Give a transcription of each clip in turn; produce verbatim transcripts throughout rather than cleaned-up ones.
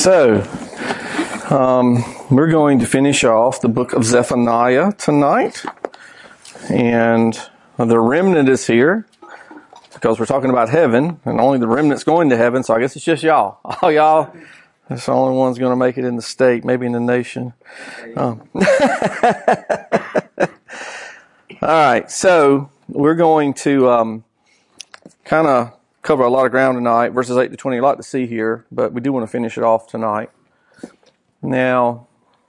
So, um, we're going to finish off the book of Zephaniah tonight. And the remnant is here because we're talking about heaven, and only the remnant's going to heaven, so I guess it's just y'all. All y'all, that's the only one's going to make it in the state, maybe in the nation. Um. All right, so we're going to um, kind of cover a lot of ground tonight, verses eight to twenty, a lot to see here, but we do want to finish it off tonight. Now,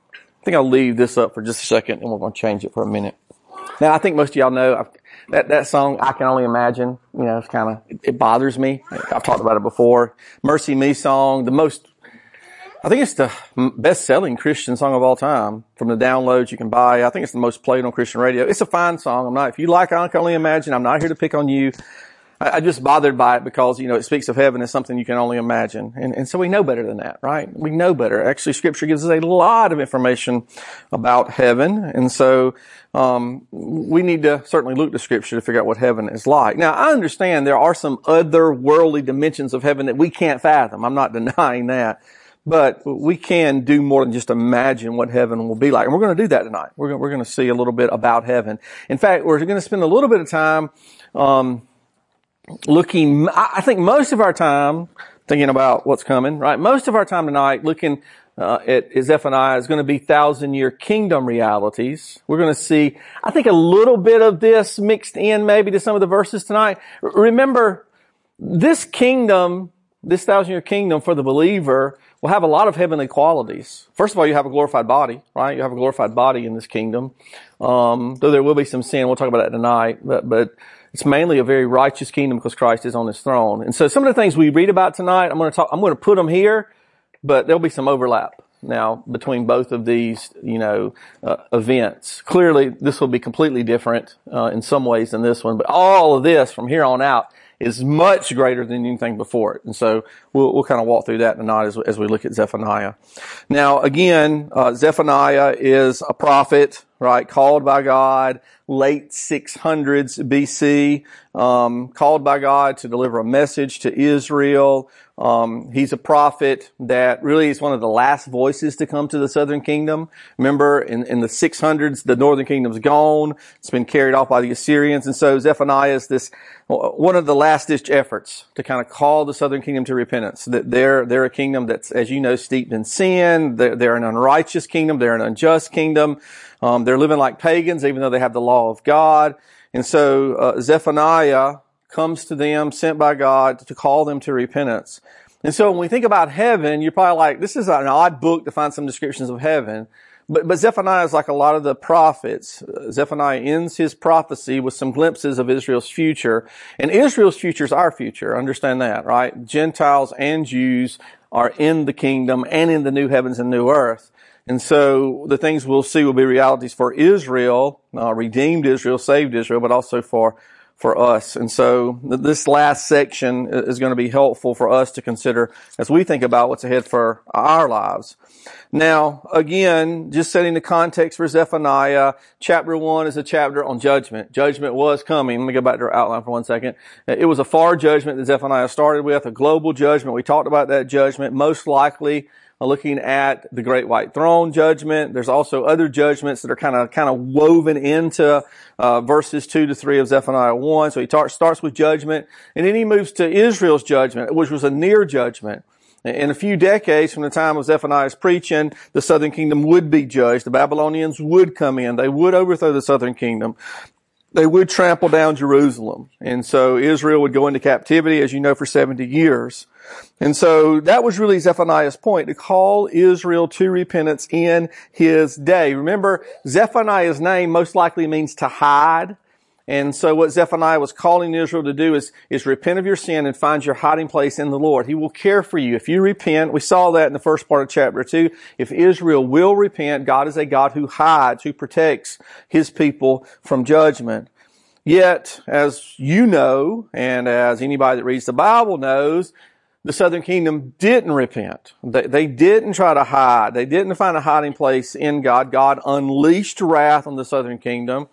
I think I'll leave this up for just a second, and we're going to change it for a minute. Now, I think most of y'all know I've, that that song, I Can Only Imagine, you know, it's kind of, it, it bothers me. I've talked about it before. Mercy Me song, the most, I think it's the best-selling Christian song of all time from the downloads you can buy. I think it's the most played on Christian radio. It's a fine song. I'm not, if you like I Can Only Imagine, I'm not here to pick on you. I, I'm just bothered by it because, you know, it speaks of heaven as something you can only imagine. And, and so we know better than that, right? We know better. Actually, Scripture gives us a lot of information about heaven. And so, um, we need to certainly look to Scripture to figure out what heaven is like. Now, I understand there are some otherworldly dimensions of heaven that we can't fathom. I'm not denying that. But we can do more than just imagine what heaven will be like. And we're going to do that tonight. We're going, we're going to see a little bit about heaven. In fact, we're going to spend a little bit of time, um, looking, I think most of our time thinking about what's coming, right? Most of our time tonight looking uh, at Zephaniah is going to be thousand-year kingdom realities. We're going to see, I think, a little bit of this mixed in maybe to some of the verses tonight. R- remember, this kingdom, this thousand-year kingdom for the believer will have a lot of heavenly qualities. First of all, you have a glorified body, right? You have a glorified body in this kingdom. Um, though there will be some sin. We'll talk about that tonight. But, but it's mainly a very righteous kingdom because Christ is on his throne. And so some of the things we read about tonight, I'm going to talk, I'm going to put them here, but there'll be some overlap now between both of these, you know, uh, events. Clearly, this will be completely different, uh, in some ways than this one, but all of this from here on out is much greater than anything before it. And so we'll, we'll kind of walk through that tonight as, as we look at Zephaniah. Now, again, uh, Zephaniah is a prophet, right, called by God, late six hundreds B C, um, called by God to deliver a message to Israel. Um, he's a prophet that really is one of the last voices to come to the southern kingdom. Remember, in, in the six hundreds, the northern kingdom's gone. It's been carried off by the Assyrians. And so Zephaniah is this, one of the last-ditch efforts to kind of call the southern kingdom to repentance. That they're, they're a kingdom that's, as you know, steeped in sin. They're, they're an unrighteous kingdom. They're an unjust kingdom. Um, they're living like pagans, even though they have the law of God. And so, uh, Zephaniah comes to them, sent by God to call them to repentance. And so when we think about heaven, you're probably like, this is an odd book to find some descriptions of heaven. But, but Zephaniah is like a lot of the prophets. Uh, Zephaniah ends his prophecy with some glimpses of Israel's future. And Israel's future is our future. Understand that, right? Gentiles and Jews are in the kingdom and in the new heavens and new earth. And so the things we'll see will be realities for Israel, uh, redeemed Israel, saved Israel, but also for for us. And so this last section is going to be helpful for us to consider as we think about what's ahead for our lives. Now, again, just setting the context for Zephaniah, chapter one is a chapter on judgment. Judgment was coming. Let me go back to our outline for one second. It was a far judgment that Zephaniah started with, a global judgment. We talked about that judgment, most likely looking at the great white throne judgment. There's also other judgments that are kind of kind of woven into uh, verses two to three of Zephaniah one. So he tar- starts with judgment, and then he moves to Israel's judgment, which was a near judgment. In a few decades from the time of Zephaniah's preaching, the southern kingdom would be judged. The Babylonians would come in. They would overthrow the southern kingdom. They would trample down Jerusalem. And so Israel would go into captivity, as you know, for seventy years. And so that was really Zephaniah's point, to call Israel to repentance in his day. Remember, Zephaniah's name most likely means to hide. And so what Zephaniah was calling Israel to do is, is repent of your sin and find your hiding place in the Lord. He will care for you. If you repent, we saw that in the first part of chapter two. If Israel will repent, God is a God who hides, who protects his people from judgment. Yet, as you know, and as anybody that reads the Bible knows, the southern kingdom didn't repent. They, they didn't try to hide. They didn't find a hiding place in God. God unleashed wrath on the southern kingdom.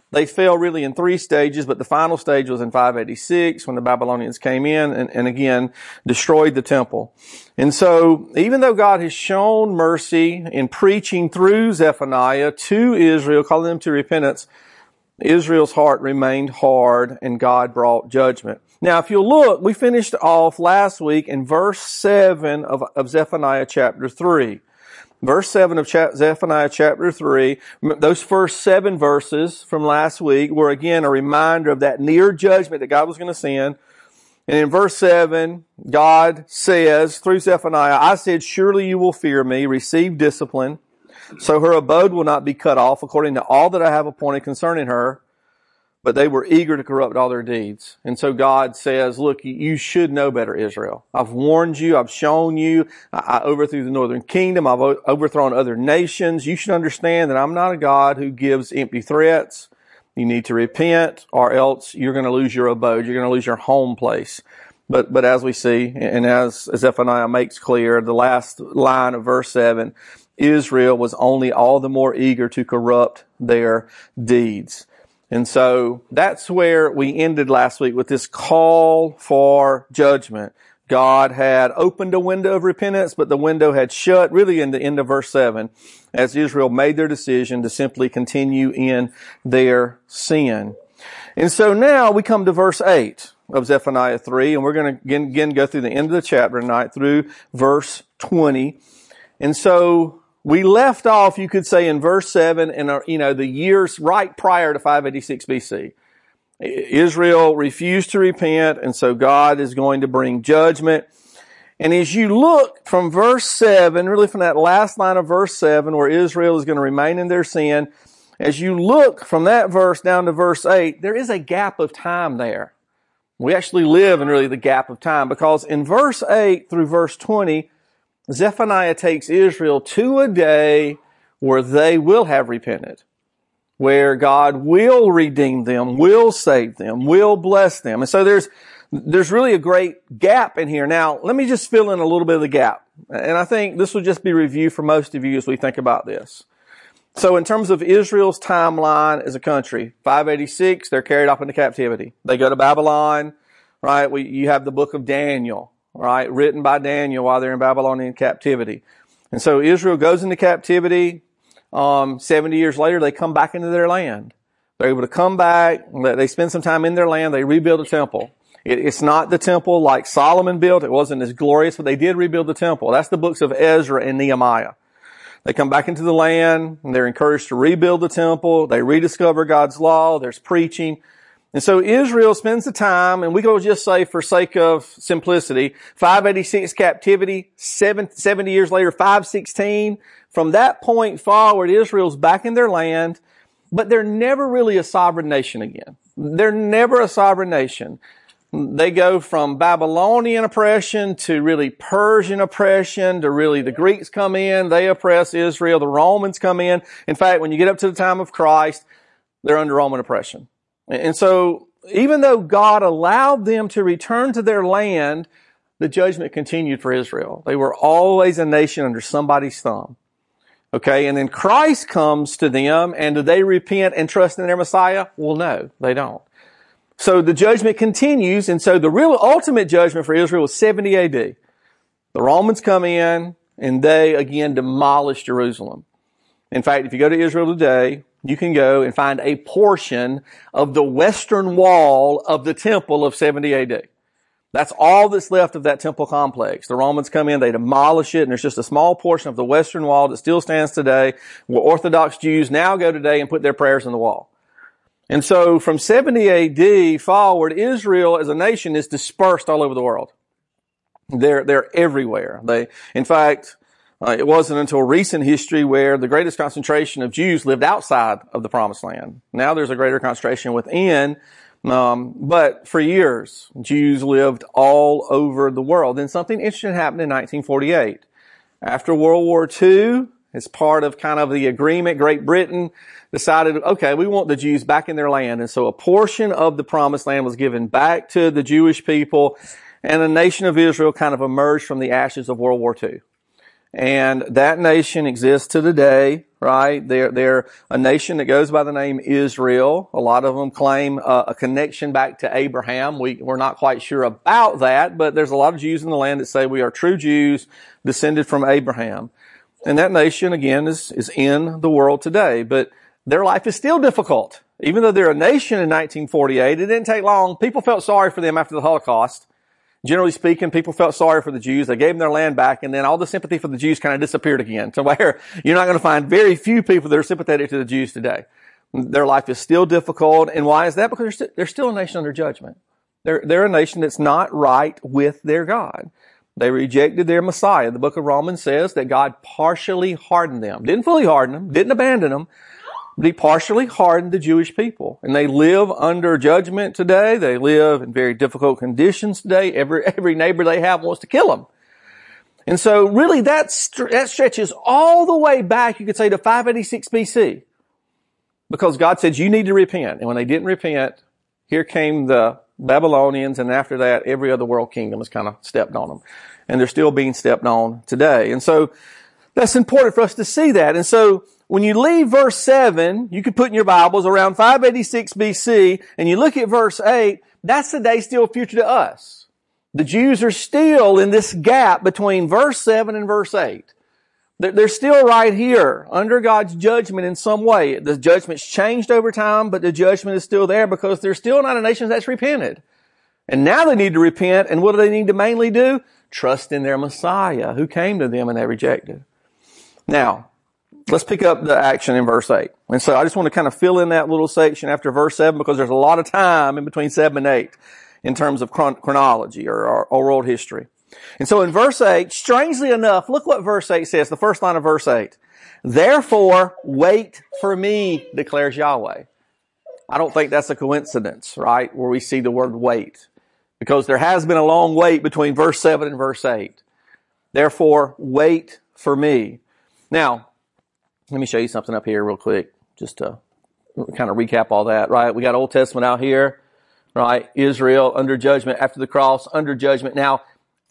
They fell really in three stages, but the final stage was in five eighty-six when the Babylonians came in and, and again destroyed the temple. And so even though God has shown mercy in preaching through Zephaniah to Israel, calling them to repentance, Israel's heart remained hard and God brought judgment. Now, if you'll look, we finished off last week in verse seven of, of Zephaniah chapter three. Verse seven of Zephaniah chapter three, those first seven verses from last week were again a reminder of that near judgment that God was going to send. And in verse seven, God says through Zephaniah, I said, surely you will fear me, receive discipline, so her abode will not be cut off according to all that I have appointed concerning her. But they were eager to corrupt all their deeds. And so God says, look, you should know better, Israel. I've warned you. I've shown you. I overthrew the northern kingdom. I've overthrown other nations. You should understand that I'm not a God who gives empty threats. You need to repent or else you're going to lose your abode. You're going to lose your home place. But, but as we see, and as Zephaniah makes clear, the last line of verse seven, Israel was only all the more eager to corrupt their deeds. And so that's where we ended last week with this call for judgment. God had opened a window of repentance, but the window had shut really in the end of verse seven as Israel made their decision to simply continue in their sin. And so now we come to verse eight of Zephaniah three, and we're going to again, again go through the end of the chapter tonight through verse twenty. And so we left off, you could say, in verse seven, and you know, the years right prior to five eighty-six B C. Israel refused to repent, and so God is going to bring judgment. And as you look from verse seven, really from that last line of verse seven, where Israel is going to remain in their sin, as you look from that verse down to verse eight, there is a gap of time there. We actually live in really the gap of time, because in verse eight through verse twenty, Zephaniah takes Israel to a day where they will have repented, where God will redeem them, will save them, will bless them. And so there's, there's really a great gap in here. Now, let me just fill in a little bit of the gap. And I think this will just be review for most of you as we think about this. So in terms of Israel's timeline as a country, five eighty-six, they're carried off into captivity. They go to Babylon, right? We, you have the book of Daniel. Right, written by Daniel while they're in Babylonian captivity. And so Israel goes into captivity. Um, seventy years later, they come back into their land. They're able to come back. They spend some time in their land. They rebuild a temple. It, it's not the temple like Solomon built. It wasn't as glorious, but they did rebuild the temple. That's the books of Ezra and Nehemiah. They come back into the land, and they're encouraged to rebuild the temple. They rediscover God's law. There's preaching. And so Israel spends the time, and we go just say for sake of simplicity, five eighty-six captivity, seven, seventy years later, five sixteen. From that point forward, Israel's back in their land, but they're never really a sovereign nation again. They're never a sovereign nation. They go from Babylonian oppression to really Persian oppression to really the Greeks come in, they oppress Israel, the Romans come in. In fact, when you get up to the time of Christ, they're under Roman oppression. And so, even though God allowed them to return to their land, the judgment continued for Israel. They were always a nation under somebody's thumb. Okay, and then Christ comes to them, and do they repent and trust in their Messiah? Well, no, they don't. So the judgment continues, and so the real ultimate judgment for Israel was seventy A D. The Romans come in, and they again demolish Jerusalem. In fact, if you go to Israel today, you can go and find a portion of the western wall of the temple of seventy A D. That's all that's left of that temple complex. The Romans come in, they demolish it, and there's just a small portion of the western wall that still stands today, where Orthodox Jews now go today and put their prayers in the wall. And so from seventy A D forward, Israel as a nation is dispersed all over the world. They're, they're everywhere. They, in fact, Uh, it wasn't until recent history where the greatest concentration of Jews lived outside of the Promised Land. Now there's a greater concentration within, um, but for years, Jews lived all over the world. Then something interesting happened in nineteen forty-eight. After World War Two, as part of kind of the agreement, Great Britain decided, okay, we want the Jews back in their land. And so a portion of the Promised Land was given back to the Jewish people, and a nation of Israel kind of emerged from the ashes of World War Two. And that nation exists to today. right? They're, they're a nation that goes by the name Israel. A lot of them claim uh, a connection back to Abraham. We, we're not quite sure about that, but there's a lot of Jews in the land that say we are true Jews descended from Abraham. And that nation, again, is, is in the world today. But their life is still difficult. Even though they're a nation in nineteen forty-eight, it didn't take long. People felt sorry for them after the Holocaust. Generally speaking, people felt sorry for the Jews. They gave them their land back, and then all the sympathy for the Jews kind of disappeared again. So where you're not going to find very few people that are sympathetic to the Jews today. Their life is still difficult. And why is that? Because they're, st- they're still a nation under judgment. They're, they're a nation that's not right with their God. They rejected their Messiah. The book of Romans says that God partially hardened them. Didn't fully harden them, didn't abandon them, but he partially hardened the Jewish people. And they live under judgment today. They live in very difficult conditions today. Every, every neighbor they have wants to kill them. And so really that, st- that stretches all the way back, you could say, to five eighty-six B C. Because God said, you need to repent. And when they didn't repent, here came the Babylonians, and after that, every other world kingdom has kind of stepped on them. And they're still being stepped on today. And so that's important for us to see that. And so when you leave verse seven, you could put in your Bibles around five eighty-six B C, and you look at verse eight, that's the day still future to us. The Jews are still in this gap between verse seven and verse eight. They're still right here under God's judgment in some way. The judgment's changed over time, but the judgment is still there because they're still not a nation that's repented. And now they need to repent, and what do they need to mainly do? Trust in their Messiah who came to them and they rejected. Now, let's pick up the action in verse eight. And so I just want to kind of fill in that little section after verse seven because there's a lot of time in between seven and eight in terms of chron- chronology or, or, or world history. And so in verse eight, strangely enough, look what verse eight says, the first line of verse eight. Therefore, wait for me, declares Yahweh. I don't think that's a coincidence, right, where we see the word wait. Because there has been a long wait between verse seven and verse eight. Therefore, wait for me. Now, let me show you something up here real quick, just to kind of recap all that, right? We got Old Testament out here, right? Israel under judgment after the cross, under judgment. Now,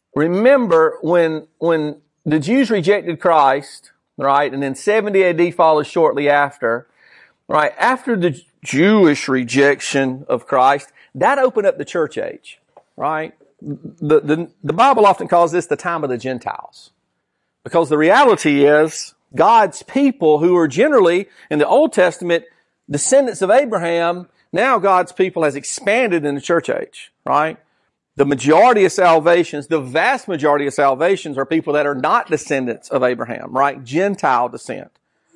remember when, when the Jews rejected Christ, right? And then seventy A D follows shortly after, right? After the Jewish rejection of Christ, that opened up the church age, right? The, the, the Bible often calls this the time of the Gentiles. Because the reality is, God's people who are generally, in the Old Testament, descendants of Abraham, now God's people has expanded in the church age, right? The majority of salvations, the vast majority of salvations are people that are not descendants of Abraham, right? Gentile descent.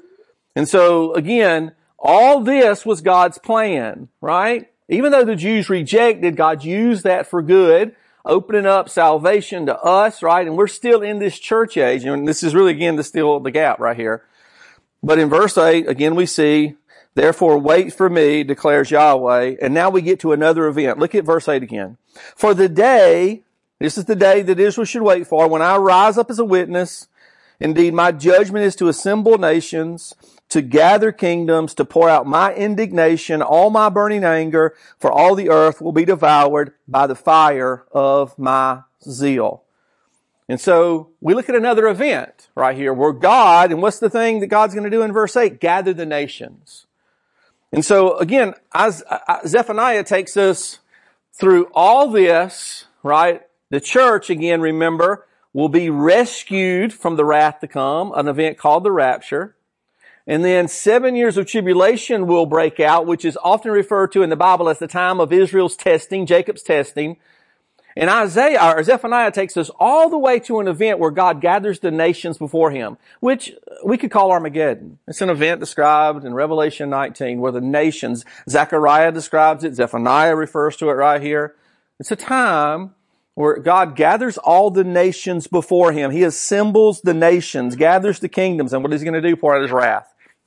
And so, again, all this was God's plan, right? Even though the Jews rejected, God used that for good, opening up salvation to us, right? And we're still in this church age. And this is really, again, the still the gap right here. But in verse eight, again, we see, therefore wait for me, declares Yahweh. And now we get to another event. Look at verse eight again. For the day, this is the day that Israel should wait for, when I rise up as a witness. Indeed, my judgment is to assemble nations, to gather kingdoms, to pour out my indignation, all my burning anger, for all the earth will be devoured by the fire of my zeal. And so we look at another event right here where God, and what's the thing that God's going to do in verse eight? Gather the nations. And so again, as, as Zephaniah takes us through all this, right? The church, again, remember, will be rescued from the wrath to come, an event called the rapture. And then seven years of tribulation will break out, which is often referred to in the Bible as the time of Israel's testing, Jacob's testing. And Isaiah, or Zephaniah takes us all the way to an event where God gathers the nations before him, which we could call Armageddon. It's an event described in Revelation nineteen where the nations, Zechariah describes it, Zephaniah refers to it right here. It's a time where God gathers all the nations before him. He assembles the nations, gathers the kingdoms, and what is he going to do? Pour out his wrath.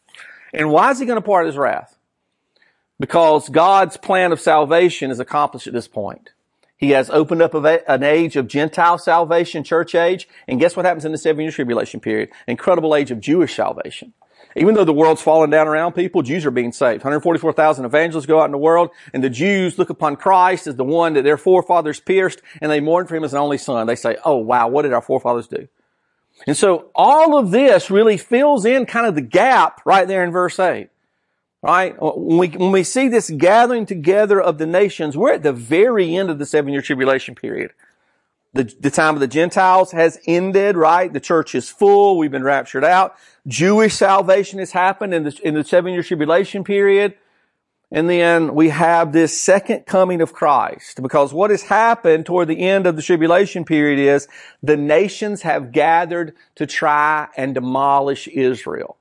And why is he going to pour out his wrath? Because God's plan of salvation is accomplished at this point. He has opened up an age of Gentile salvation, church age, and guess what happens in the seven-year tribulation period? Incredible age of Jewish salvation. Even though the world's falling down around people, Jews are being saved. one hundred forty-four thousand evangelists go out in the world, and the Jews look upon Christ as the one that their forefathers pierced, and they mourn for him as an only son. They say, oh wow, what did our forefathers do? And so all of this really fills in kind of the gap right there in verse eight. Right? When we, when we see this gathering together of the nations, we're at the very end of the seven-year tribulation period. The, the time of the Gentiles has ended, right? The church is full. We've been raptured out. Jewish salvation has happened in the, in the seven-year tribulation period. And then we have this second coming of Christ. Because what has happened toward the end of the tribulation period is the nations have gathered to try and demolish Israel.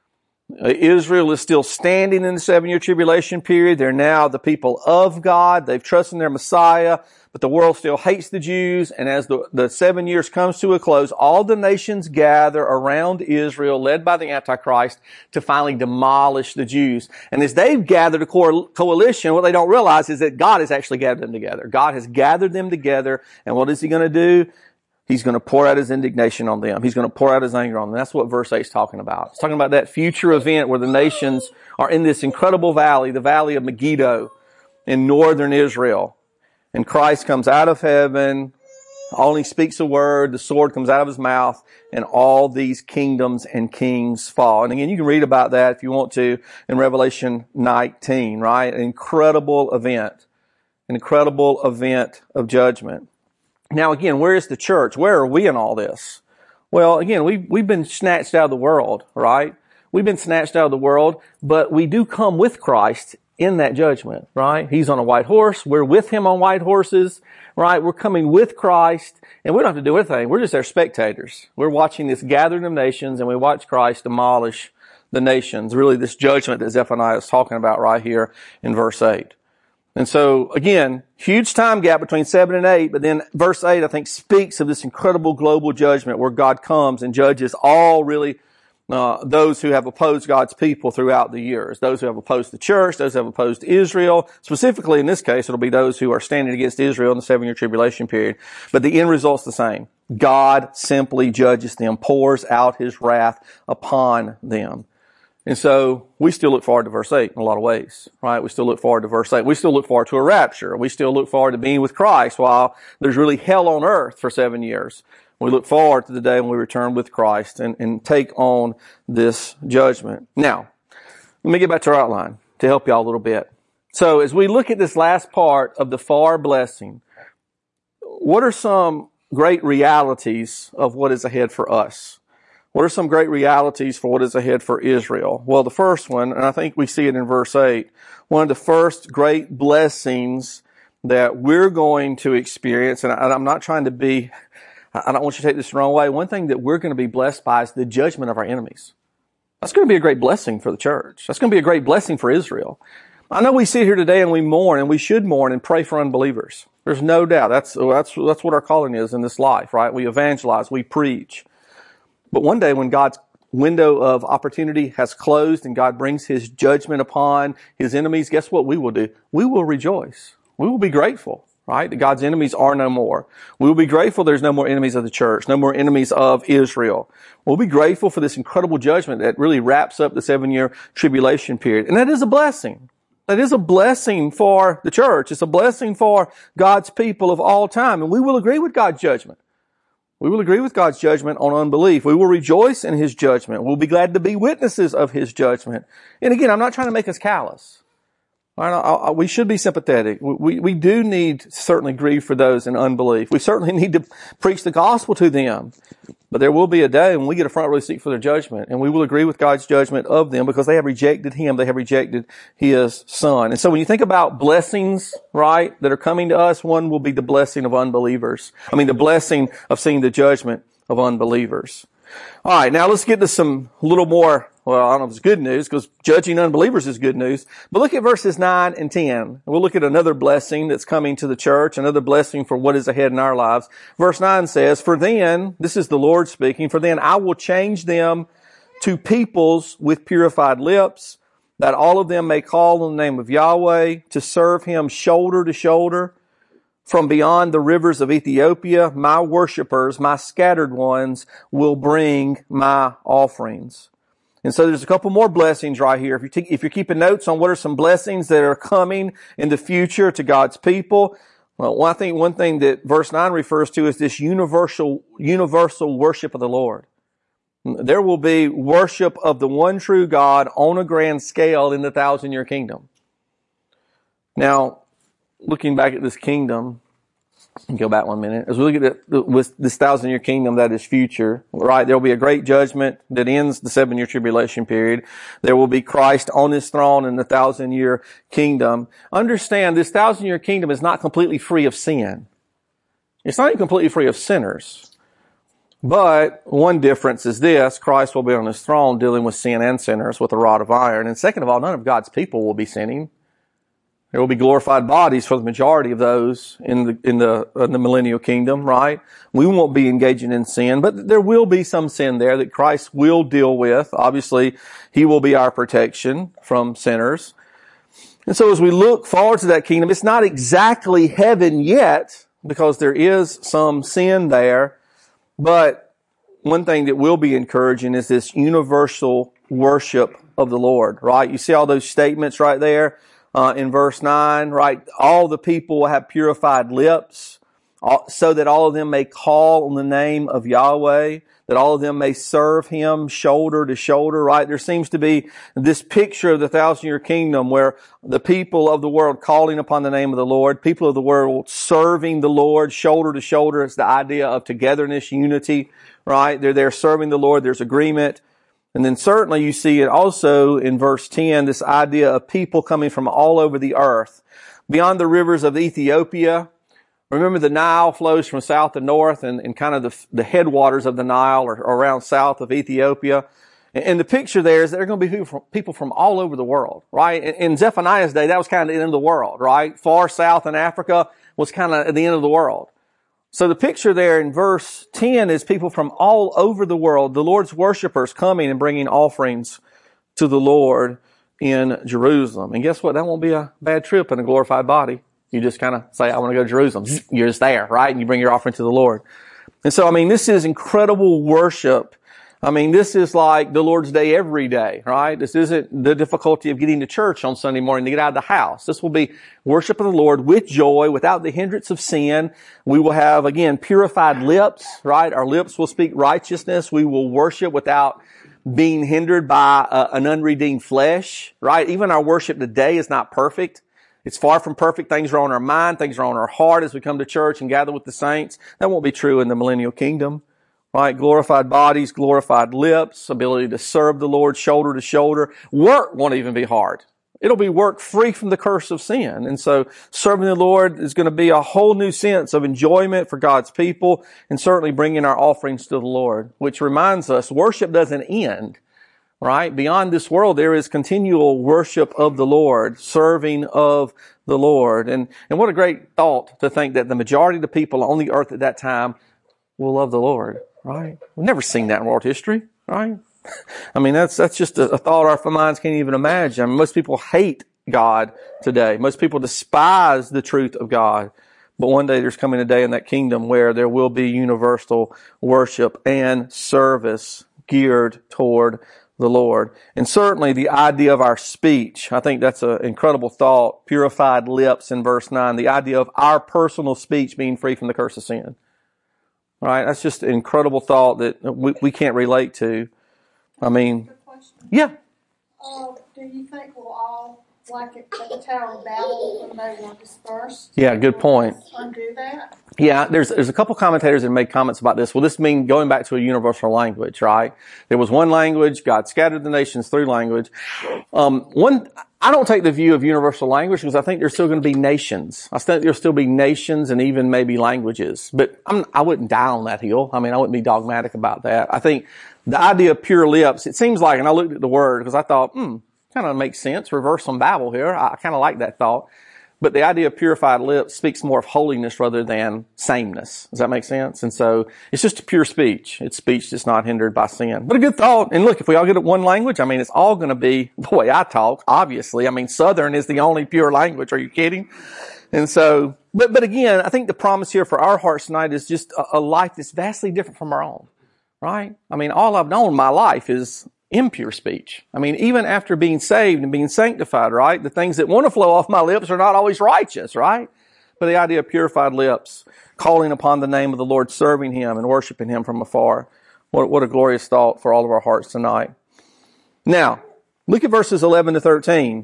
Israel is still standing in the seven-year tribulation period. They're now the people of God. They've trusted in their Messiah, but the world still hates the Jews. And as the, the seven years comes to a close, all the nations gather around Israel, led by the Antichrist, to finally demolish the Jews. And as they've gathered a co- coalition, what they don't realize is that God has actually gathered them together. God has gathered them together, and what is He going to do? He's going to pour out His indignation on them. He's going to pour out His anger on them. That's what verse eight is talking about. It's talking about that future event where the nations are in this incredible valley, the valley of Megiddo in northern Israel. And Christ comes out of heaven, only speaks a word, the sword comes out of His mouth, and all these kingdoms and kings fall. And again, you can read about that if you want to in Revelation nineteen, right? An incredible event. An incredible event of judgment. Now again, where is the church? Where are we in all this? Well, again, we've, we've been snatched out of the world, right? We've been snatched out of the world, but we do come with Christ in that judgment, right? He's on a white horse. We're with Him on white horses, right? We're coming with Christ, and we don't have to do anything. We're just their spectators. We're watching this gathering of nations, and we watch Christ demolish the nations. Really, this judgment that Zephaniah is talking about right here in verse eight. And so, again, huge time gap between seven and eight, but then verse eight, I think, speaks of this incredible global judgment where God comes and judges all really uh, those who have opposed God's people throughout the years. Those who have opposed the church, those who have opposed Israel. Specifically, in this case, it'll be those who are standing against Israel in the seven-year tribulation period. But the end result's the same. God simply judges them, pours out His wrath upon them. And so we still look forward to verse eight in a lot of ways, right? We still look forward to verse eight. We still look forward to a rapture. We still look forward to being with Christ while there's really hell on earth for seven years. We look forward to the day when we return with Christ and, and take on this judgment. Now, let me get back to our outline to help y'all a little bit. So as we look at this last part of the far blessing, what are some great realities of what is ahead for us? What are some great realities for what is ahead for Israel? Well, the first one, and I think we see it in verse eight, one of the first great blessings that we're going to experience, and I'm not trying to be, I don't want you to take this the wrong way, one thing that we're going to be blessed by is the judgment of our enemies. That's going to be a great blessing for the church. That's going to be a great blessing for Israel. I know we sit here today and we mourn, and we should mourn and pray for unbelievers. There's no doubt. That's, that's, that's what our calling is in this life, right? We evangelize, we preach. But one day when God's window of opportunity has closed and God brings His judgment upon His enemies, guess what we will do? We will rejoice. We will be grateful, right? That God's enemies are no more. We will be grateful there's no more enemies of the church, no more enemies of Israel. We'll be grateful for this incredible judgment that really wraps up the seven-year tribulation period. And that is a blessing. That is a blessing for the church. It's a blessing for God's people of all time. And we will agree with God's judgment. We will agree with God's judgment on unbelief. We will rejoice in His judgment. We'll be glad to be witnesses of His judgment. And again, I'm not trying to make us callous. All right, I, I, we should be sympathetic. We, we do need to certainly grieve for those in unbelief. We certainly need to preach the gospel to them. But there will be a day when we get a front row seat for their judgment, and we will agree with God's judgment of them because they have rejected Him. They have rejected His Son. And so when you think about blessings, right, that are coming to us, one will be the blessing of unbelievers. I mean, the blessing of seeing the judgment of unbelievers. All right, now let's get to some little more, well, I don't know if it's good news because judging unbelievers is good news. But look at verses nine and ten. We'll look at another blessing that's coming to the church, another blessing for what is ahead in our lives. Verse nine says, "For then," this is the Lord speaking, "for then I will change them to peoples with purified lips, that all of them may call on the name of Yahweh, to serve Him shoulder to shoulder. From beyond the rivers of Ethiopia, my worshipers, my scattered ones, will bring my offerings." And so there's a couple more blessings right here. If you're, if you're keeping notes on what are some blessings that are coming in the future to God's people, Well, I think one thing that verse nine refers to is this universal, universal worship of the Lord. There will be worship of the one true God on a grand scale in the thousand year kingdom. Now, looking back at this kingdom, go back one minute. As we look at it, with this thousand year kingdom that is future, right? There will be a great judgment that ends the seven year tribulation period. There will be Christ on his throne in the thousand year kingdom. Understand, this thousand year kingdom is not completely free of sin. It's not even completely free of sinners. But one difference is this: Christ will be on his throne dealing with sin and sinners with a rod of iron. And second of all, none of God's people will be sinning. There will be glorified bodies for the majority of those in the in the in the millennial kingdom, right? We won't be engaging in sin, but there will be some sin there that Christ will deal with. Obviously, he will be our protection from sinners. And so as we look forward to that kingdom, it's not exactly heaven yet because there is some sin there. But one thing that will be encouraging is this universal worship of the Lord, right? You see all those statements right there uh, in verse nine, right? All the people will have purified lips so that all of them may call on the name of Yahweh, that all of them may serve him shoulder to shoulder, right? There seems to be this picture of the thousand year kingdom where the people of the world calling upon the name of the Lord, people of the world serving the Lord shoulder to shoulder. It's the idea of togetherness, unity, right? They're there serving the Lord. There's agreement. And then certainly you see it also in verse ten, this idea of people coming from all over the earth. Beyond the rivers of Ethiopia, remember, the Nile flows from south to north, and, and kind of the, the headwaters of the Nile are around south of Ethiopia. And, and the picture there is that there are going to be people from, people from all over the world, right? In, in Zephaniah's day, that was kind of the end of the world, right? Far south in Africa was kind of the end of the world. So the picture there in verse ten is people from all over the world, the Lord's worshipers coming and bringing offerings to the Lord in Jerusalem. And guess what? That won't be a bad trip in a glorified body. You just kind of say, I want to go to Jerusalem. You're just there, right? And you bring your offering to the Lord. And so, I mean, this is incredible worship. I mean, this is like the Lord's Day every day, right? This isn't the difficulty of getting to church on Sunday morning to get out of the house. This will be worship of the Lord with joy, without the hindrance of sin. We will have, again, purified lips, right? Our lips will speak righteousness. We will worship without being hindered by uh, an unredeemed flesh, right? Even our worship today is not perfect. It's far from perfect. Things are on our mind. Things are on our heart as we come to church and gather with the saints. That won't be true in the millennial kingdom, right? Glorified bodies, glorified lips, ability to serve the Lord shoulder to shoulder. Work won't even be hard. It'll be work free from the curse of sin. And so serving the Lord is going to be a whole new sense of enjoyment for God's people, and certainly bringing our offerings to the Lord, which reminds us worship doesn't end. Right? Beyond this world, there is continual worship of the Lord, serving of the Lord. And, and what a great thought to think that the majority of the people on the earth at that time will love the Lord, right? We've never seen that in world history, right? I mean, that's, that's just a, a thought our minds can't even imagine. I mean, most people hate God today. Most people despise the truth of God. But one day there's coming a day in that kingdom where there will be universal worship and service geared toward the Lord. And certainly the idea of our speech, I think that's an incredible thought. Purified lips in verse nine, the idea of our personal speech being free from the curse of sin. All right, that's just an incredible thought that we, we can't relate to. I mean, yeah. Uh, do you think we'll all, like at the Tower of Babel, when they were dispersed? Yeah, good point. Undo that? Yeah, there's there's a couple commentators that made comments about this. Well, this mean going back to a universal language, right? There was one language. God scattered the nations through language. Um, one, I don't take the view of universal language because I think there's still going to be nations. I think there'll still be nations and even maybe languages. But I'm, I wouldn't die on that hill. I mean, I wouldn't be dogmatic about that. I think the idea of pure lips, it seems like, and I looked at the word because I thought, hmm, kind of makes sense. Reverse some Babel here. I kind of like that thought. But the idea of purified lips speaks more of holiness rather than sameness. Does that make sense? And so it's just a pure speech. It's speech that's not hindered by sin. But a good thought. And look, if we all get it one language, I mean, it's all going to be the way I talk, obviously. I mean, Southern is the only pure language. Are you kidding? And so, but, but again, I think the promise here for our hearts tonight is just a, a life that's vastly different from our own. Right? I mean, all I've known in my life is impure speech. I mean, even after being saved and being sanctified, right? The things that want to flow off my lips are not always righteous, right? but the idea of purified lips, calling upon the name of the Lord, serving Him and worshiping Him from afar. What, what a glorious thought for all of our hearts tonight. Now, look at verses eleven to thirteen.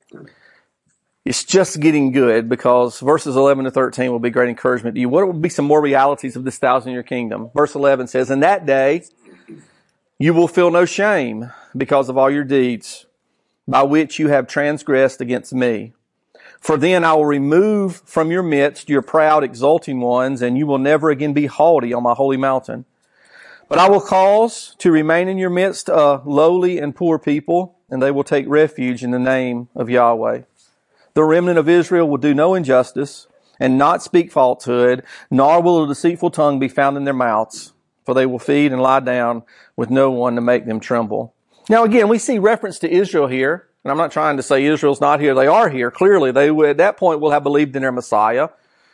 It's just getting good, because verses eleven to thirteen will be great encouragement to you. What will be some more realities of this thousand-year kingdom? Verse eleven says, "In that day you will feel no shame because of all your deeds, by which you have transgressed against me. For then I will remove from your midst your proud, exulting ones, and you will never again be haughty on my holy mountain. But I will cause to remain in your midst a lowly and poor people, and they will take refuge in the name of Yahweh. The remnant of Israel will do no injustice and not speak falsehood, nor will a deceitful tongue be found in their mouths, for they will feed and lie down with no one to make them tremble." Now again, we see reference to Israel here, and I'm not trying to say Israel's not here. They are here. Clearly, they would, at that point will have believed in their Messiah.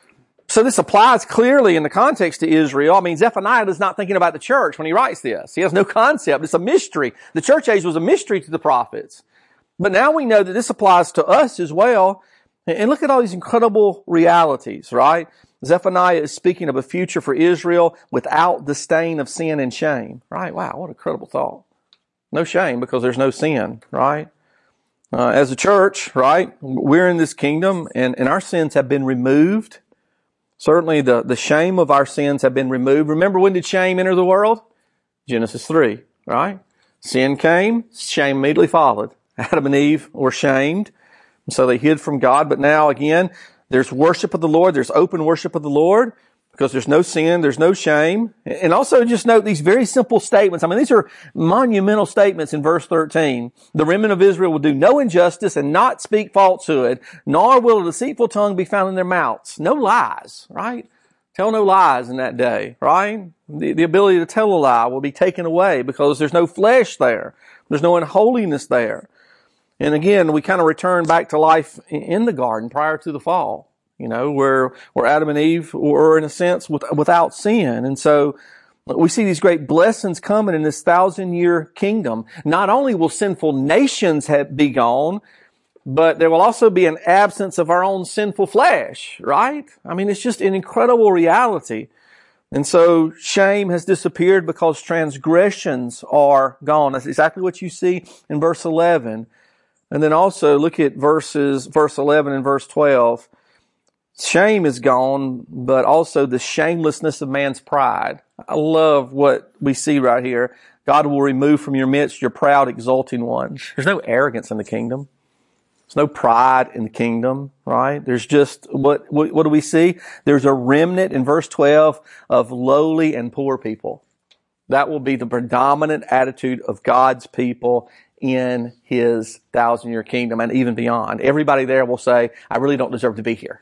So this applies clearly in the context to Israel. I mean, Zephaniah is not thinking about the church when he writes this. He has no concept. It's a mystery. The church age was a mystery to the prophets. But now we know that this applies to us as well. And look at all these incredible realities, right? Zephaniah is speaking of a future for Israel without the stain of sin and shame, right? Wow, what a incredible thought. No shame because there's no sin, right? Uh, as a church, right, we're in this kingdom and, and our sins have been removed. Certainly the, the shame of our sins have been removed. Remember, when did shame enter the world? Genesis three, right? Sin came, shame immediately followed. Adam and Eve were shamed, and so they hid from God. But now, again, there's worship of the Lord. There's open worship of the Lord because there's no sin, there's no shame. And also just note these very simple statements. I mean, these are monumental statements in verse thirteen. The remnant of Israel will do no injustice and not speak falsehood, nor will a deceitful tongue be found in their mouths. No lies, right? Tell no lies in that day, right? The, the ability to tell a lie will be taken away because there's no flesh there. There's no unholiness there. And again, we kind of return back to life in the garden prior to the fall, you know, where, where Adam and Eve were, in a sense, with, without sin. And so we see these great blessings coming in this thousand-year kingdom. Not only will sinful nations have, be gone, but there will also be an absence of our own sinful flesh, right? I mean, it's just an incredible reality. And so shame has disappeared because transgressions are gone. That's exactly what you see in verse eleven. And then also look at verses, verse eleven and verse twelve. Shame is gone, but also the shamelessness of man's pride. I love what we see right here. God will remove from your midst your proud, exulting ones. There's no arrogance in the kingdom. There's no pride in the kingdom, right? There's just, what, what, what do we see? There's a remnant in verse twelve of lowly and poor people. That will be the predominant attitude of God's people in His thousand-year kingdom and even beyond. Everybody there will say, I really don't deserve to be here.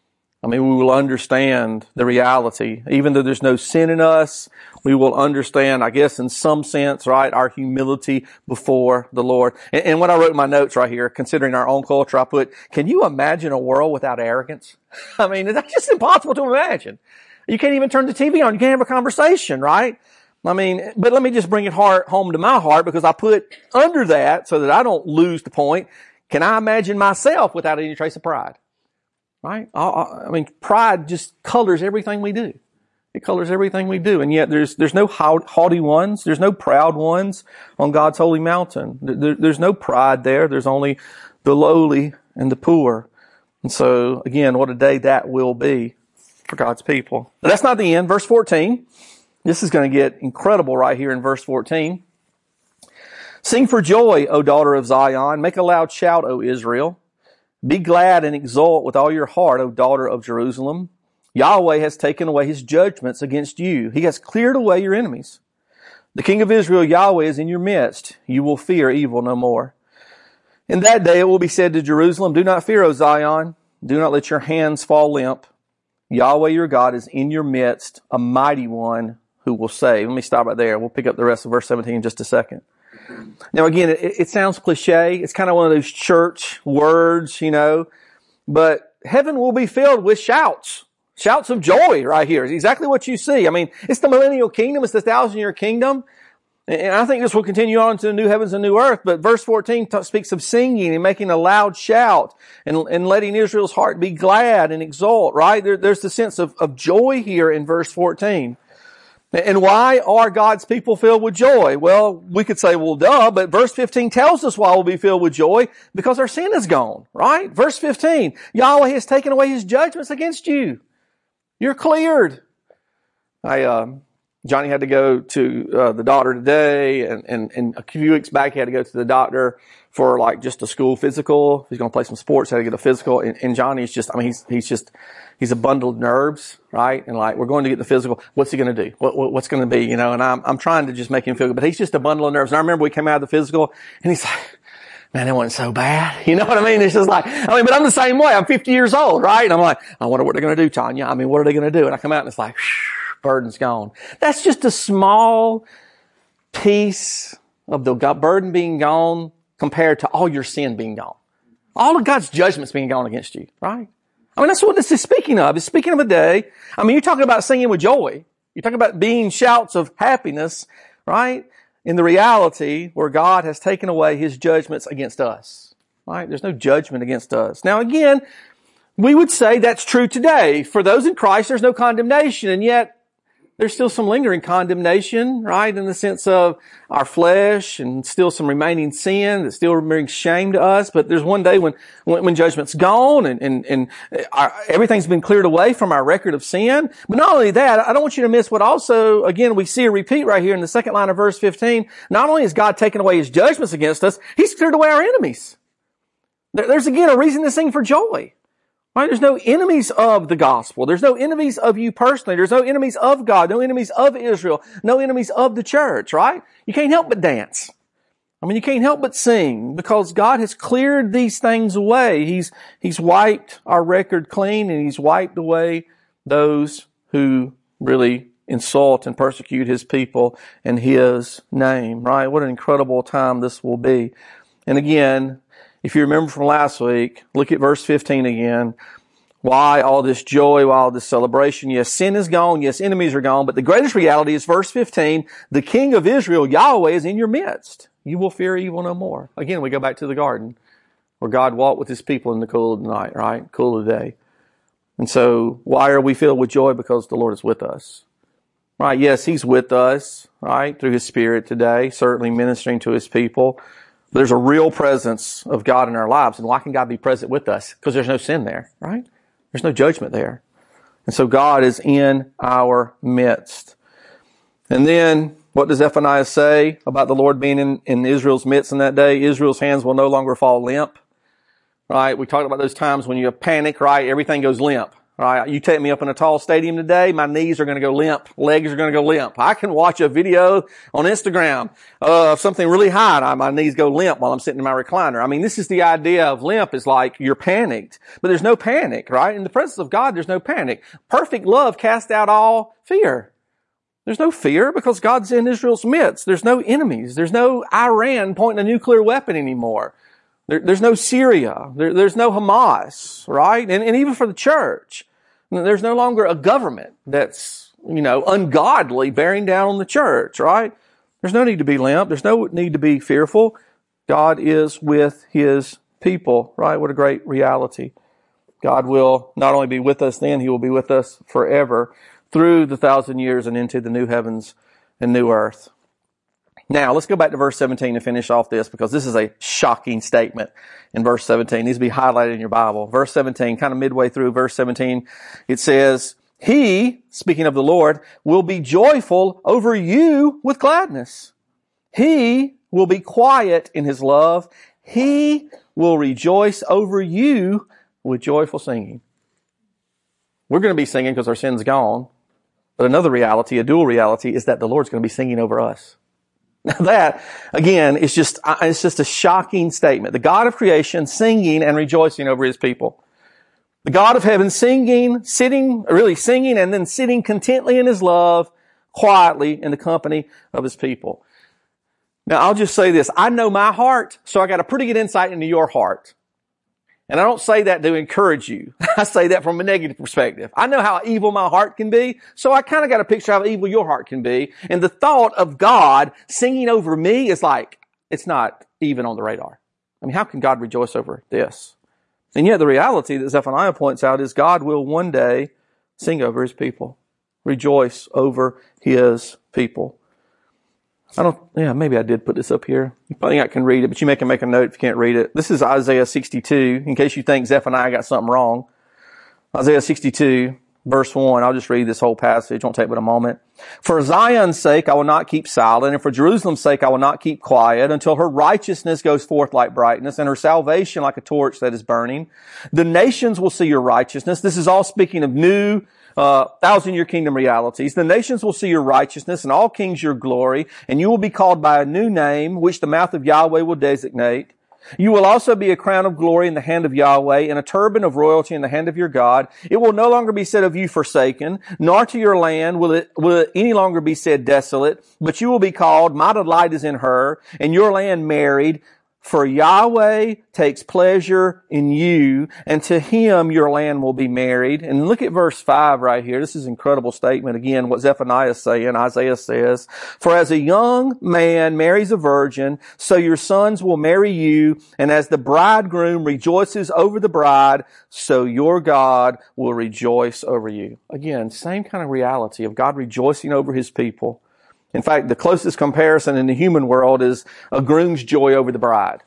I mean, we will understand the reality. Even though there's no sin in us, we will understand, I guess, in some sense, right, our humility before the Lord. And, and when I wrote my notes right here, considering our own culture, I put, can you imagine a world without arrogance? I mean, that's just impossible to imagine. You can't even turn the T V on. You can't have a conversation, right? I mean, but let me just bring it hard, home to my heart, because I put under that so that I don't lose the point. Can I imagine myself without any trace of pride? Right? I, I mean, pride just colors everything we do. It colors everything we do. And yet there's, there's no haughty ones. There's no proud ones on God's holy mountain. There, there's no pride there. There's only the lowly and the poor. And so again, what a day that will be for God's people. But that's not the end. Verse fourteen. This is going to get incredible right here in verse fourteen. Sing for joy, O daughter of Zion. Make a loud shout, O Israel. Be glad and exult with all your heart, O daughter of Jerusalem. Yahweh has taken away His judgments against you. He has cleared away your enemies. The King of Israel, Yahweh, is in your midst. You will fear evil no more. In that day it will be said to Jerusalem, do not fear, O Zion. Do not let your hands fall limp. Yahweh your God is in your midst, a mighty one who will save. Let me stop right there. We'll pick up the rest of verse seventeen in just a second. Now again, it, it sounds cliche. It's kind of one of those church words, you know, but heaven will be filled with shouts. Shouts of joy right here is exactly what you see. I mean, it's the millennial kingdom. It's the thousand year kingdom. And I think this will continue on to the new heavens and new earth, but verse fourteen t- speaks of singing and making a loud shout and, and letting Israel's heart be glad and exult, right? There, there's the sense of, of joy here in verse fourteen. And why are God's people filled with joy? Well, we could say, well, duh, but verse fifteen tells us why we'll be filled with joy, because our sin is gone, right? Verse fifteen, Yahweh has taken away His judgments against you. You're cleared. I, um, Johnny had to go to uh, the doctor today, and, and, and a few weeks back he had to go to the doctor for like just a school physical. He's going to play some sports, had to get a physical, and, and Johnny's just, I mean, he's, he's just, he's a bundle of nerves, right? And like, we're going to get the physical. What's he going to do? What, what, what's going to be? You know, and I'm, I'm trying to just make him feel good, but he's just a bundle of nerves. And I remember we came out of the physical and he's like, man, it wasn't so bad. You know what I mean? It's just like, I mean, but I'm the same way. I'm fifty years old, right? And I'm like, I wonder what they're going to do, Tanya. I mean, what are they going to do? And I come out and it's like, whew, burden's gone. That's just a small piece of the burden being gone compared to all your sin being gone. All of God's judgments being gone against you, right? I mean, that's what this is speaking of. It's speaking of a day. I mean, you're talking about singing with joy. You're talking about being shouts of happiness, right? In the reality where God has taken away His judgments against us, right? There's no judgment against us. Now, again, we would say that's true today. For those in Christ, there's no condemnation, and yet there's still some lingering condemnation, right? In the sense of our flesh and still some remaining sin that still brings shame to us. But there's one day when, when, when judgment's gone and, and, and our, everything's been cleared away from our record of sin. But not only that, I don't want you to miss what also, again, we see a repeat right here in the second line of verse fifteen. Not only has God taken away His judgments against us, He's cleared away our enemies. There, there's again a reason to sing for joy. Right? There's no enemies of the gospel. There's no enemies of you personally. There's no enemies of God, no enemies of Israel, no enemies of the church, right? You can't help but dance. I mean, you can't help but sing because God has cleared these things away. He's, He's wiped our record clean, and He's wiped away those who really insult and persecute His people in His name, right? What an incredible time this will be. And again, if you remember from last week, look at verse fifteen again. Why all this joy, why all this celebration? Yes, sin is gone. Yes, enemies are gone. But the greatest reality is verse fifteen. The King of Israel, Yahweh, is in your midst. You will fear evil no more. Again, we go back to the garden where God walked with His people in the cool of the night, right? Cool of the day. And so why are we filled with joy? Because the Lord is with us. Right? Yes, He's with us, right? Through His Spirit today, certainly ministering to His people. There's a real presence of God in our lives. And why can God be present with us? Because there's no sin there, right? There's no judgment there. And so God is in our midst. And then, what does Zephaniah say about the Lord being in, in Israel's midst in that day? Israel's hands will no longer fall limp. Right? We talked about those times when you panic, right? Everything goes limp. Right? You take me up in a tall stadium today, my knees are going to go limp. Legs are going to go limp. I can watch a video on Instagram of something really high. My knees go limp while I'm sitting in my recliner. I mean, this is the idea of limp is like you're panicked. But there's no panic, right? In the presence of God, there's no panic. Perfect love casts out all fear. There's no fear because God's in Israel's midst. There's no enemies. There's no Iran pointing a nuclear weapon anymore. There, there's no Syria. There, there's no Hamas, right? And, and even for the church, there's no longer a government that's, you know, ungodly bearing down on the church, right? There's no need to be limp. There's no need to be fearful. God is with His people, right? What a great reality. God will not only be with us then, He will be with us forever through the thousand years and into the new heavens and new earth. Now, let's go back to verse seventeen to finish off this, because this is a shocking statement in verse seventeen. It needs to be highlighted in your Bible. Verse seventeen, kind of midway through verse seventeen, it says, He, speaking of the Lord, will be joyful over you with gladness. He will be quiet in His love. He will rejoice over you with joyful singing. We're going to be singing because our sin's gone. But another reality, a dual reality, is that the Lord's going to be singing over us. Now that, again, is just, it's just a shocking statement. The God of creation singing and rejoicing over His people. The God of heaven singing, sitting, really singing and then sitting contently in His love, quietly in the company of His people. Now I'll just say this. I know my heart, so I got a pretty good insight into your heart. And I don't say that to encourage you. I say that from a negative perspective. I know how evil my heart can be, so I kind of got a picture of how evil your heart can be. And the thought of God singing over me is like, it's not even on the radar. I mean, how can God rejoice over this? And yet the reality that Zephaniah points out is God will one day sing over his people, rejoice over his people. I don't, yeah, maybe I did put this up here. You probably not can read it, but you may can make a note if you can't read it. This is Isaiah sixty-two, in case you think Zephaniah got something wrong. Isaiah sixty-two, verse one. I'll just read this whole passage. It won't take but a moment. For Zion's sake, I will not keep silent, and for Jerusalem's sake, I will not keep quiet until her righteousness goes forth like brightness and her salvation like a torch that is burning. The nations will see your righteousness. This is all speaking of new Uh, thousand-year kingdom realities. The nations will see your righteousness and all kings your glory, and you will be called by a new name, which the mouth of Yahweh will designate. You will also be a crown of glory in the hand of Yahweh and a turban of royalty in the hand of your God. It will no longer be said of you forsaken, nor to your land will it, will it any longer be said desolate, but you will be called, my delight is in her, and your land married. For Yahweh takes pleasure in you, and to him your land will be married. And look at verse five right here. This is an incredible statement. Again, what Zephaniah is saying, Isaiah says, for as a young man marries a virgin, so your sons will marry you, and as the bridegroom rejoices over the bride, so your God will rejoice over you. Again, same kind of reality of God rejoicing over his people. In fact, the closest comparison in the human world is a groom's joy over the bride.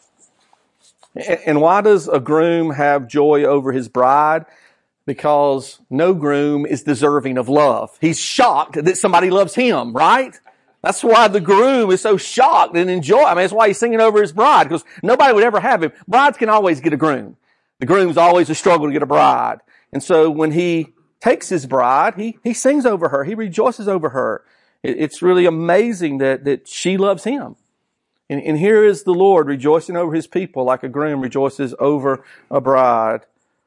And why does a groom have joy over his bride? Because no groom is deserving of love. He's shocked that somebody loves him, right? That's why the groom is so shocked and enjoy. I mean, that's why he's singing over his bride, because nobody would ever have him. Brides can always get a groom. The groom's always a struggle to get a bride. And so when he takes his bride, he, he sings over her. He rejoices over her. It's really amazing that, that she loves him. And, and here is the Lord rejoicing over his people like a groom rejoices over a bride.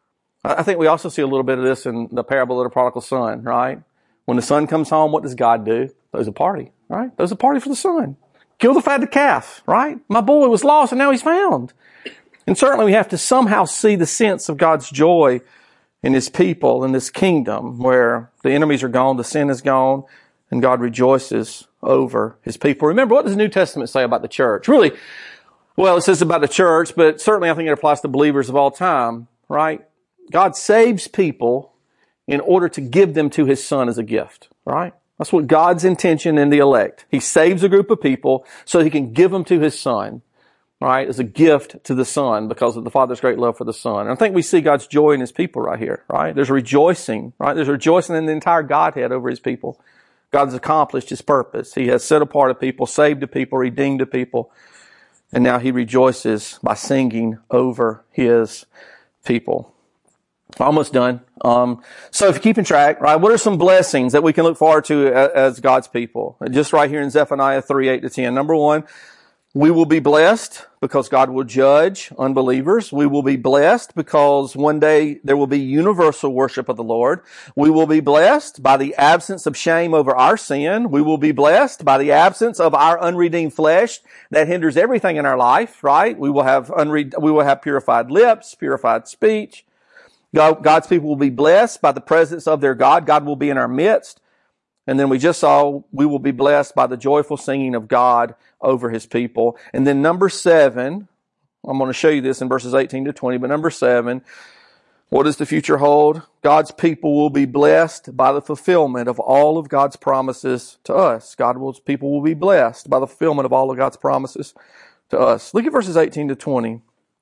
I think we also see a little bit of this in the parable of the prodigal son, right? When the son comes home, what does God do? Throws a party, right? Throws a party for the son. Kill the fatted calf, right? My boy was lost and now he's found. And certainly we have to somehow see the sense of God's joy in his people, in this kingdom where the enemies are gone, the sin is gone, and God rejoices over his people. Remember, what does the New Testament say about the church? Really, well, it says about the church, but certainly I think it applies to believers of all time, right? God saves people in order to give them to his son as a gift, right? That's what God's intention in the elect. He saves a group of people so he can give them to his son, right? As a gift to the son because of the Father's great love for the son. And I think we see God's joy in his people right here, right? There's rejoicing, right? There's rejoicing in the entire Godhead over his people. God has accomplished his purpose. He has set apart a people, saved a people, redeemed a people. And now he rejoices by singing over his people. Almost done. Um, so if you're keeping track, right, what are some blessings that we can look forward to as God's people? Just right here in Zephaniah three, eight to ten. Number one, we will be blessed because God will judge unbelievers. We will be blessed because one day there will be universal worship of the Lord. We will be blessed by the absence of shame over our sin. We will be blessed by the absence of our unredeemed flesh that hinders everything in our life, right? We will have unre- we will have purified lips, purified speech. God, God's people will be blessed by the presence of their God. God will be in our midst. And then we just saw we will be blessed by the joyful singing of God over his people. And then number seven, I'm going to show you this in verses eighteen to twenty, but number seven, what does the future hold? God's people will be blessed by the fulfillment of all of God's promises to us. God's people will be blessed by the fulfillment of all of God's promises to us. Look at verses eighteen to twenty.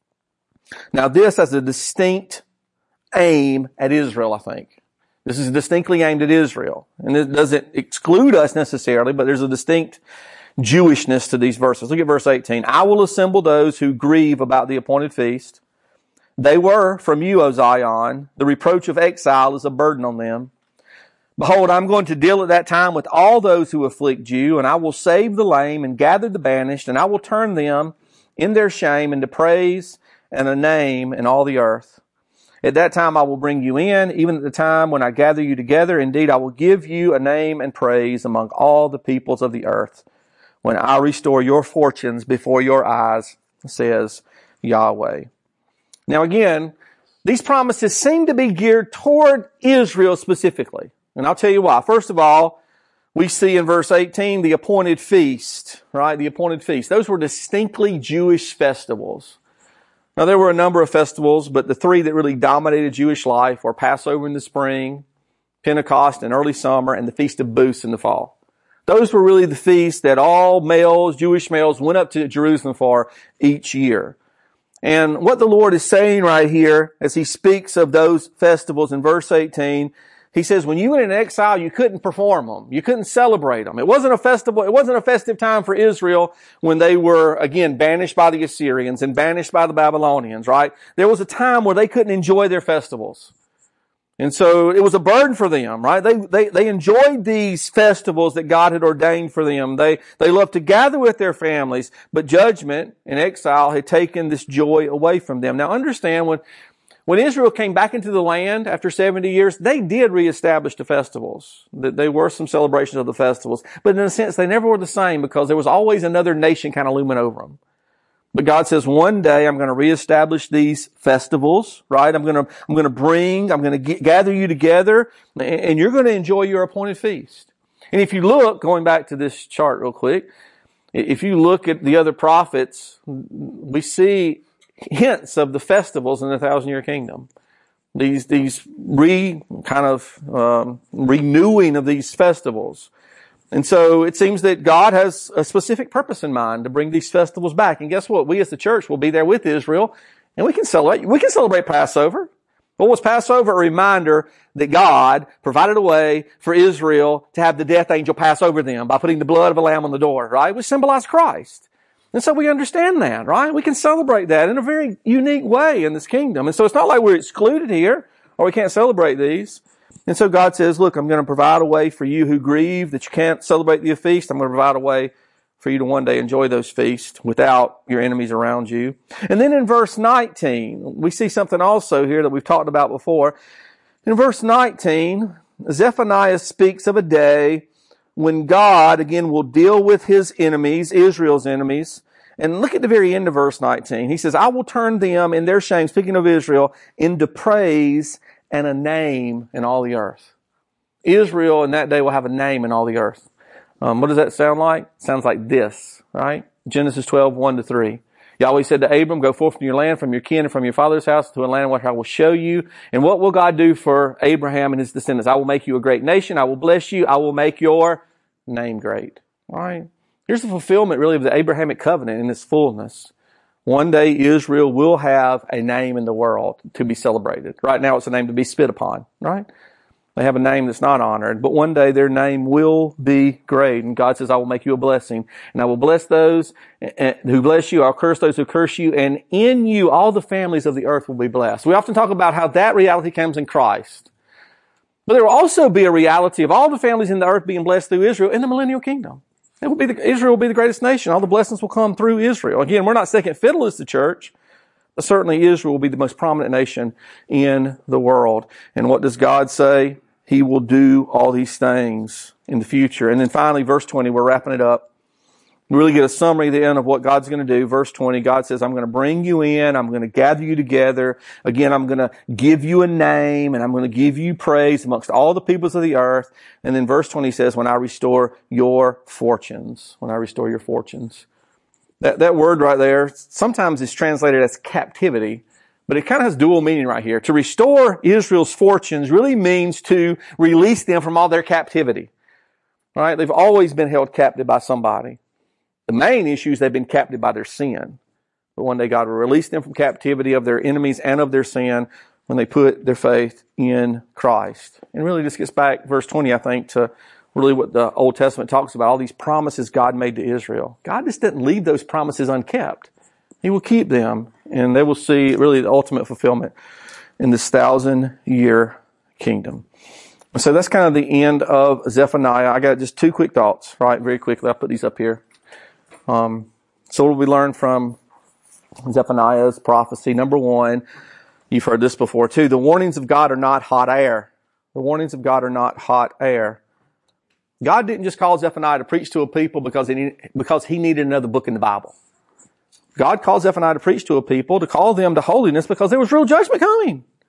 Now this has a distinct aim at Israel, I think. This is distinctly aimed at Israel. And it doesn't exclude us necessarily, but there's a distinct Jewishness to these verses. Look at verse eighteen. I will assemble those who grieve about the appointed feast. They were from you, O Zion. The reproach of exile is a burden on them. Behold, I'm going to deal at that time with all those who afflict you, and I will save the lame and gather the banished, and I will turn them in their shame into praise and a name in all the earth. At that time I will bring you in, even at the time when I gather you together. Indeed, I will give you a name and praise among all the peoples of the earth, when I restore your fortunes before your eyes, says Yahweh. Now again, these promises seem to be geared toward Israel specifically. And I'll tell you why. First of all, we see in verse eighteen the appointed feast, right? The appointed feast. Those were distinctly Jewish festivals. Now, there were a number of festivals, but the three that really dominated Jewish life were Passover in the spring, Pentecost in early summer, and the Feast of Booths in the fall. Those were really the feasts that all males, Jewish males, went up to Jerusalem for each year. And what the Lord is saying right here, as He speaks of those festivals in verse eighteen, He says, when you went into exile, you couldn't perform them. You couldn't celebrate them. It wasn't a festival. It wasn't a festive time for Israel when they were, again, banished by the Assyrians and banished by the Babylonians, right? There was a time where they couldn't enjoy their festivals. And so it was a burden for them, right? They, they, they enjoyed these festivals that God had ordained for them. They, they loved to gather with their families, but judgment and exile had taken this joy away from them. Now understand, when, when Israel came back into the land after seventy years, they did reestablish the festivals. There were some celebrations of the festivals, but in a sense, they never were the same because there was always another nation kind of looming over them. But God says, one day I'm going to reestablish these festivals, right? I'm going to, I'm going to bring, I'm going to get, gather you together, and you're going to enjoy your appointed feast. And if you look, going back to this chart real quick, if you look at the other prophets, we see hints of the festivals in the thousand year kingdom. These, these re, kind of, um, renewing of these festivals. And so it seems that God has a specific purpose in mind to bring these festivals back. And guess what? We as the church will be there with Israel, and we can celebrate, we can celebrate Passover. What was Passover? A reminder that God provided a way for Israel to have the death angel pass over them by putting the blood of a lamb on the door, right? Which symbolized Christ. And so we understand that, right? We can celebrate that in a very unique way in this kingdom. And so it's not like we're excluded here or we can't celebrate these. And so God says, look, I'm going to provide a way for you who grieve that you can't celebrate the feast. I'm going to provide a way for you to one day enjoy those feasts without your enemies around you. And then in verse nineteen, we see something also here that we've talked about before. In verse nineteen, Zephaniah speaks of a day when God, again, will deal with His enemies, Israel's enemies. And look at the very end of verse nineteen. He says, I will turn them in their shame, speaking of Israel, into praise and a name in all the earth. Israel in that day will have a name in all the earth. Um, what does that sound like? It sounds like this, right? Genesis twelve, one to three. Yahweh said to Abram, go forth from your land, from your kin, and from your father's house to a land which I will show you. And what will God do for Abraham and his descendants? I will make you a great nation. I will bless you. I will make your name great. All right. Here's the fulfillment really of the Abrahamic covenant in its fullness. One day Israel will have a name in the world to be celebrated. Right now it's a name to be spit upon, right? They have a name that's not honored, but one day their name will be great. And God says, I will make you a blessing, and I will bless those who bless you. I'll curse those who curse you, and in you all the families of the earth will be blessed. We often talk about how that reality comes in Christ. But there will also be a reality of all the families in the earth being blessed through Israel in the millennial kingdom. It will be the, Israel will be the greatest nation. All the blessings will come through Israel. Again, we're not second fiddle as the church, but certainly Israel will be the most prominent nation in the world. And what does God say? He will do all these things in the future. And then finally, verse twenty, we're wrapping it up. We really get a summary at the end of what God's going to do. Verse twenty, God says, I'm going to bring you in. I'm going to gather you together. Again, I'm going to give you a name, and I'm going to give you praise amongst all the peoples of the earth. And then verse twenty says, when I restore your fortunes, when I restore your fortunes. That, that word right there sometimes is translated as captivity, but it kind of has dual meaning right here. To restore Israel's fortunes really means to release them from all their captivity. All right? They've always been held captive by somebody. The main issue is they've been captive by their sin. But one day God will release them from captivity of their enemies and of their sin when they put their faith in Christ. And really this gets back, verse twenty, I think, to really what the Old Testament talks about, all these promises God made to Israel. God just didn't leave those promises unkept. He will keep them, and they will see really the ultimate fulfillment in this thousand-year kingdom. So that's kind of the end of Zephaniah. I got just two quick thoughts, right, very quickly. I'll put these up here. Um, so what do we learn from Zephaniah's prophecy? Number one, you've heard this before too. The warnings of God are not hot air. The warnings of God are not hot air. God didn't just call Zephaniah to preach to a people because he needed, because he needed another book in the Bible. God called Zephaniah to preach to a people, to call them to holiness because there was real judgment coming.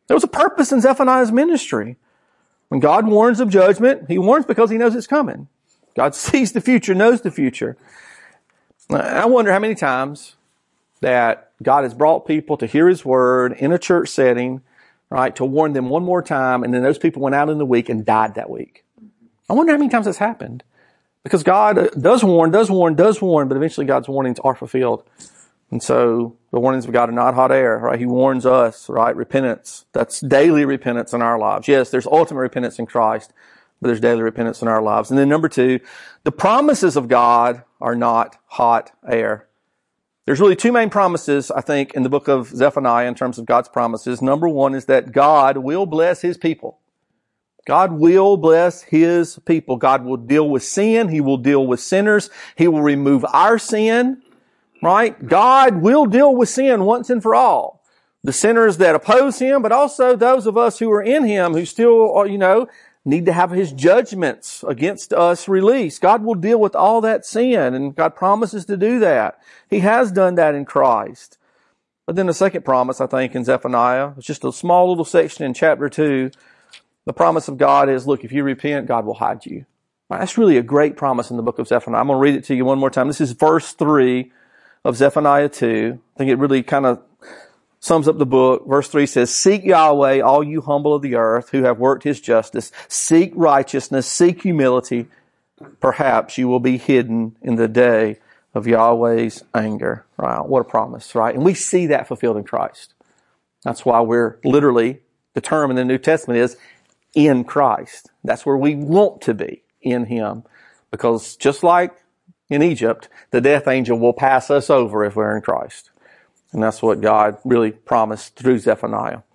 There was a purpose in Zephaniah's ministry. When God warns of judgment, he warns because he knows it's coming. God sees the future, knows the future. I wonder how many times that God has brought people to hear his word in a church setting, right, to warn them one more time, and then those people went out in the week and died that week. I wonder how many times that's happened. Because God does warn, does warn, does warn, but eventually God's warnings are fulfilled. And so the warnings of God are not hot air, right? He warns us, right? Repentance. That's daily repentance in our lives. Yes, there's ultimate repentance in Christ, but there's daily repentance in our lives. And then number two, the promises of God are not hot air. There's really two main promises, I think, in the book of Zephaniah in terms of God's promises. Number one is that God will bless his people. God will bless his people. God will deal with sin. He will deal with sinners. He will remove our sin, right? God will deal with sin once and for all. The sinners that oppose him, but also those of us who are in him who still, you know, need to have his judgments against us released. God will deal with all that sin, and God promises to do that. He has done that in Christ. But then the second promise, I think, in Zephaniah, it's just a small little section in chapter two. The promise of God is, look, if you repent, God will hide you. That's really a great promise in the book of Zephaniah. I'm going to read it to you one more time. This is verse three of Zephaniah two. I think it really kind of sums up the book. Verse three says, seek Yahweh, all you humble of the earth who have worked his justice. Seek righteousness, seek humility. Perhaps you will be hidden in the day of Yahweh's anger. Wow, what a promise, right? And we see that fulfilled in Christ. That's why we're literally, the term in the New Testament is in Christ. That's where we want to be, in him. Because just like in Egypt, the death angel will pass us over if we're in Christ. And that's what God really promised through Zephaniah.